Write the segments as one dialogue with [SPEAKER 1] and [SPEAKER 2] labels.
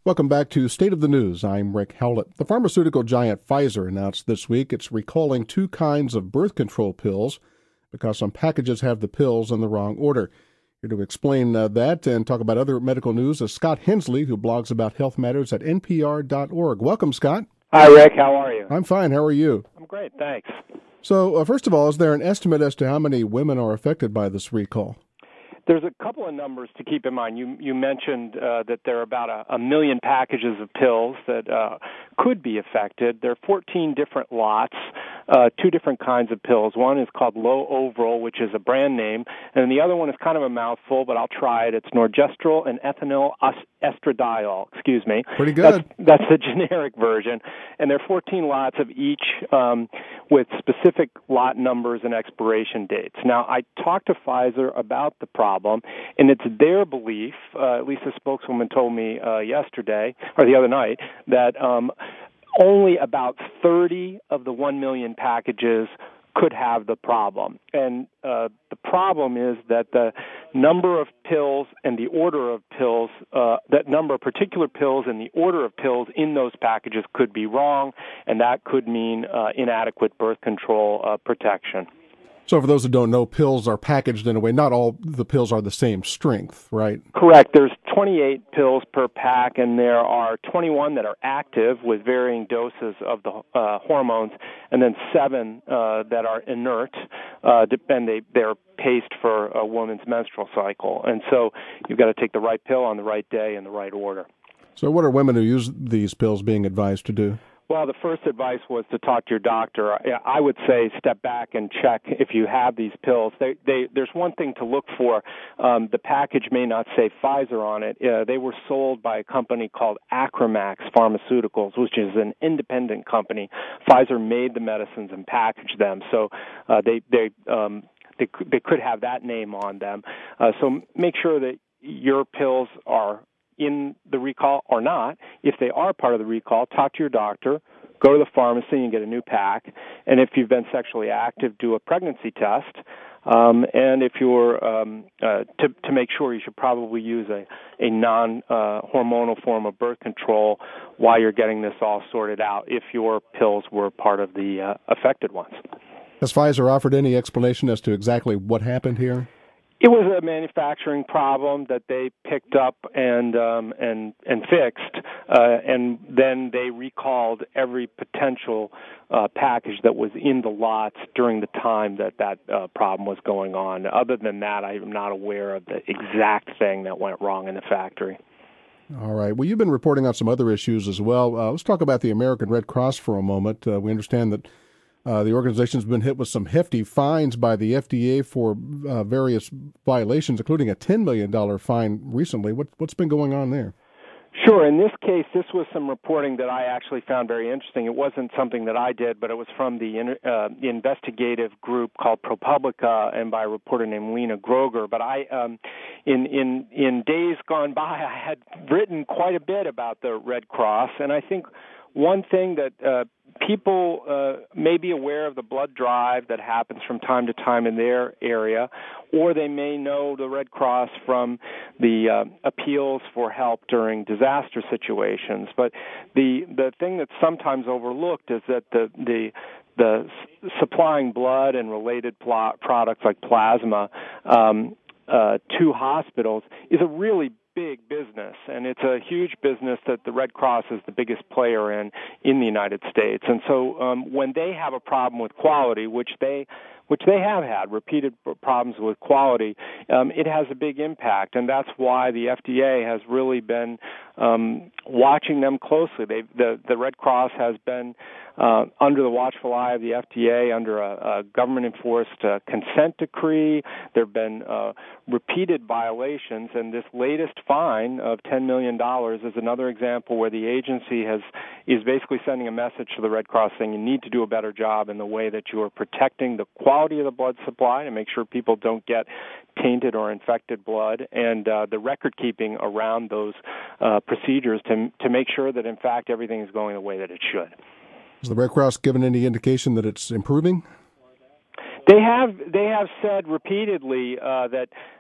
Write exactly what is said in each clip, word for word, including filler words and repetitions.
[SPEAKER 1] Welcome back to State of the News. I'm Rick Howlett. The pharmaceutical giant Pfizer announced this week it's recalling two kinds of birth control pills because some packages have the pills in the wrong order. Here to explain uh, that and talk about other medical news is Scott Hensley, who blogs about health matters at N P R dot org. Welcome, Scott.
[SPEAKER 2] Hi, Rick. How are you?
[SPEAKER 1] I'm fine. How are you?
[SPEAKER 2] I'm great, thanks.
[SPEAKER 1] So, uh, first of all, is there an estimate as to how many women are affected by this recall?
[SPEAKER 2] There's a couple of numbers to keep in mind. You you mentioned uh, that there are about a, a million packages of pills that uh, could be affected. There are fourteen different lots, uh, two different kinds of pills. One is called Low-Overal, which is a brand name, and the other one is kind of a mouthful, but I'll try it. It's Norgestrel and ethinyl estradiol. Excuse me.
[SPEAKER 1] Pretty good.
[SPEAKER 2] That's, that's the generic version, and there are fourteen lots of each um, with specific lot numbers and expiration dates. Now, I talked to Pfizer about the problem. And it's their belief, uh, at least a spokeswoman told me uh, yesterday, or the other night, that um, only about thirty of the one million packages could have the problem. And uh, the problem is that the number of pills and the order of pills, uh, that number of particular pills and the order of pills in those packages could be wrong, and that could mean uh, inadequate birth control uh, protection.
[SPEAKER 1] So for those who don't know, pills are packaged in a way, not all the pills are the same strength, right?
[SPEAKER 2] Correct. There's twenty-eight pills per pack, and there are twenty-one that are active with varying doses of the uh, hormones, and then seven uh, that are inert, uh, and they, they're paced for a woman's menstrual cycle. And so you've got to take the right pill on the right day in the right order.
[SPEAKER 1] So what are women who use these pills being advised to do?
[SPEAKER 2] Well, the first advice was to talk to your doctor. I would say step back and check if you have these pills. They, they, there's one thing to look for. Um, the package may not say Pfizer on it. Uh, they were sold by a company called Acramax Pharmaceuticals, which is an independent company. Pfizer made the medicines and packaged them, so uh, they they um, they they could have that name on them. Uh, so make sure that your pills are in the recall or not. If they are part of the recall, talk to your doctor, go to the pharmacy and get a new pack. And if you've been sexually active, do a pregnancy test. Um, and if you're, um, uh, to, to make sure, you should probably use a, a non-hormonal uh, form of birth control while you're getting this all sorted out, if your pills were part of the uh, affected ones.
[SPEAKER 1] Has Pfizer offered any explanation as to exactly what happened here?
[SPEAKER 2] It was a manufacturing problem that they picked up and um, and and fixed, uh, and then they recalled every potential uh, package that was in the lots during the time that that uh, problem was going on. Other than that, I'm not aware of the exact thing that went wrong in the factory.
[SPEAKER 1] All right. Well, you've been reporting on some other issues as well. Uh, let's talk about the American Red Cross for a moment. Uh, we understand that Uh, the organization's been hit with some hefty fines by the F D A for uh, various violations, including a ten million dollars fine recently. What, what's been going on there?
[SPEAKER 2] Sure. In this case, this was some reporting that I actually found very interesting. It wasn't something that I did, but it was from the uh, investigative group called ProPublica and by a reporter named Lena Groger. But I, um, in, in, in days gone by, I had written quite a bit about the Red Cross, and I think one thing that uh, people uh, may be aware of the blood drive that happens from time to time in their area, or they may know the Red Cross from the uh, appeals for help during disaster situations. But the the thing that's sometimes overlooked is that the the the supplying blood and related pl- products like plasma um, uh, to hospitals is a really big business, and it's a huge business that the Red Cross is the biggest player in in the United States. And so um, when they have a problem with quality, which they which they have had, repeated problems with quality, um, it has a big impact, and that's why the F D A has really been um, watching them closely. They, the, the Red Cross has been uh, under the watchful eye of the F D A under a, a government-enforced uh, consent decree. There have been uh, repeated violations, and this latest fine of ten million dollars is another example where the agency has is basically sending a message to the Red Cross saying you need to do a better job in the way that you are protecting the quality of the blood supply to make sure people don't get tainted or infected blood, and uh, the record keeping around those uh, procedures to to make sure that, in fact, everything is going the way that it should.
[SPEAKER 1] Has the Red Cross given any indication that it's improving?
[SPEAKER 2] They have they have said repeatedly uh, that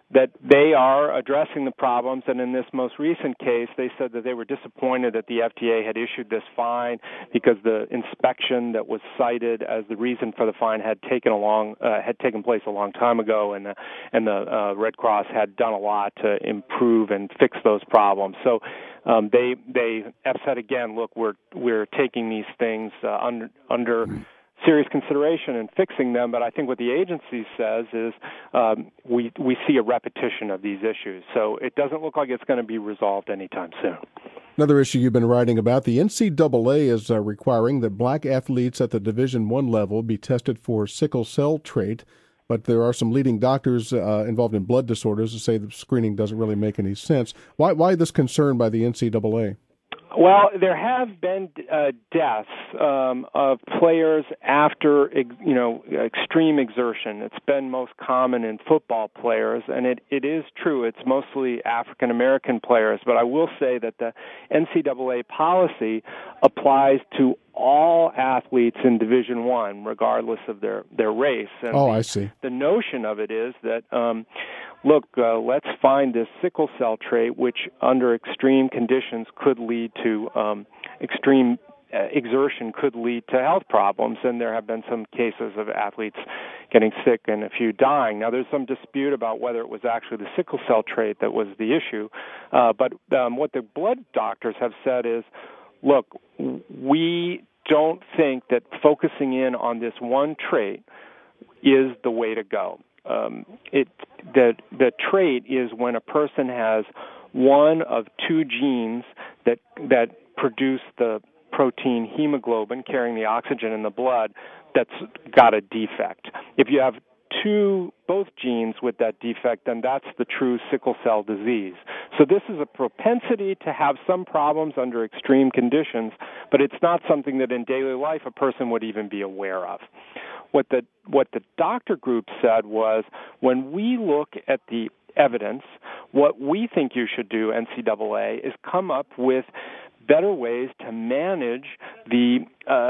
[SPEAKER 2] that they are addressing the problems, and in this most recent case, they said that they were disappointed that the F D A had issued this fine because the inspection that was cited as the reason for the fine had taken along uh, had taken place a long time ago, and the, and the uh, Red Cross had done a lot to improve and fix those problems. So um, they they have said again, look, we're we're taking these things uh, under under. serious consideration in fixing them, but I think what the agency says is um, we we see a repetition of these issues. So it doesn't look like it's going to be resolved anytime soon.
[SPEAKER 1] Another issue you've been writing about, the N C double A is uh, requiring that black athletes at the Division One level be tested for sickle cell trait, but there are some leading doctors uh, involved in blood disorders who say the screening doesn't really make any sense. Why, why this concern by the N C double A?
[SPEAKER 2] Well, there have been uh, deaths um, of players after, you know, extreme exertion. It's been most common in football players, and it, it is true. It's mostly African American players. But I will say that the N C double A policy applies to all athletes in Division One, regardless of their, their race. And
[SPEAKER 1] oh,
[SPEAKER 2] the,
[SPEAKER 1] I see.
[SPEAKER 2] The notion of it is that, um, look, uh, let's find this sickle cell trait, which under extreme conditions could lead to um, extreme uh, exertion, could lead to health problems. And there have been some cases of athletes getting sick and a few dying. Now, there's some dispute about whether it was actually the sickle cell trait that was the issue. Uh, but um, what the blood doctors have said is, look, we don't think that focusing in on this one trait is the way to go. Um, it the the trait is when a person has one of two genes that that produce the protein hemoglobin carrying the oxygen in the blood that's got a defect. If you have two both genes with that defect, then that's the true sickle cell disease. So this is a propensity to have some problems under extreme conditions, but it's not something that in daily life a person would even be aware of. What the what the doctor group said was, when we look at the evidence, what we think you should do, N C double A, is come up with better ways to manage the uh,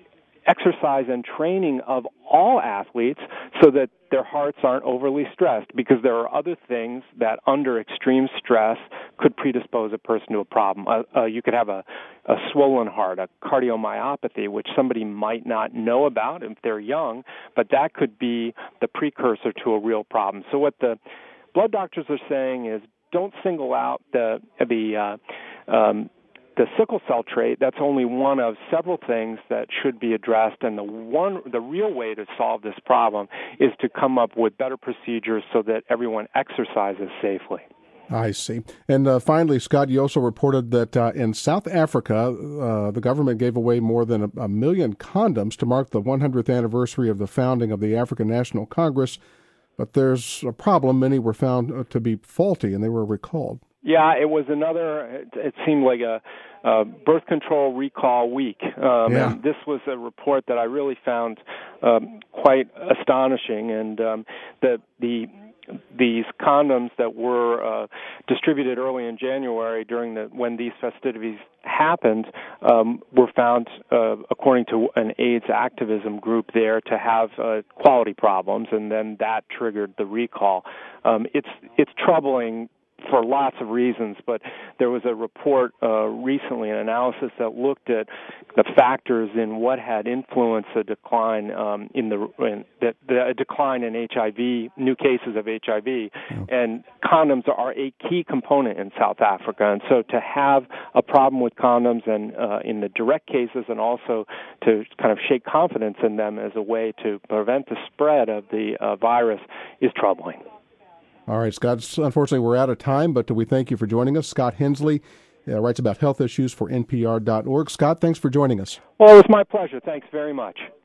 [SPEAKER 2] exercise and training of all athletes so that their hearts aren't overly stressed, because there are other things that under extreme stress could predispose a person to a problem. Uh, uh, you could have a, a swollen heart, a cardiomyopathy, which somebody might not know about if they're young, but that could be the precursor to a real problem. So what the blood doctors are saying is, don't single out the the uh, um, the sickle cell trait. That's only one of several things that should be addressed, and the one, the real way to solve this problem is to come up with better procedures so that everyone exercises safely.
[SPEAKER 1] I see. And uh, finally, Scott, you also reported that uh, in South Africa, uh, the government gave away more than a, a million condoms to mark the one hundredth anniversary of the founding of the African National Congress. But there's a problem. Many were found to be faulty, and they were recalled.
[SPEAKER 2] Yeah, it was another, it, it seemed like a, a birth control recall week. Um,
[SPEAKER 1] yeah.
[SPEAKER 2] And this was a report that I really found um, quite astonishing. And um, the the these condoms that were uh, distributed early in January during the when these festivities happened um, were found, uh, according to an AIDS activism group there, to have uh, quality problems, and then that triggered the recall. Um, it's it's troubling for lots of reasons, but there was a report uh, recently, an analysis that looked at the factors in what had influenced a decline um, in the in, that the, a decline in H I V, new cases of H I V, yeah. And condoms are a key component in South Africa, and so to have a problem with condoms and uh, in the direct cases, and also to kind of shake confidence in them as a way to prevent the spread of the uh, virus is troubling.
[SPEAKER 1] All right, Scott, unfortunately we're out of time, but we thank you for joining us. Scott Hensley uh, writes about health issues for N P R dot org. Scott, thanks for joining us.
[SPEAKER 2] Well, it was my pleasure. Thanks very much.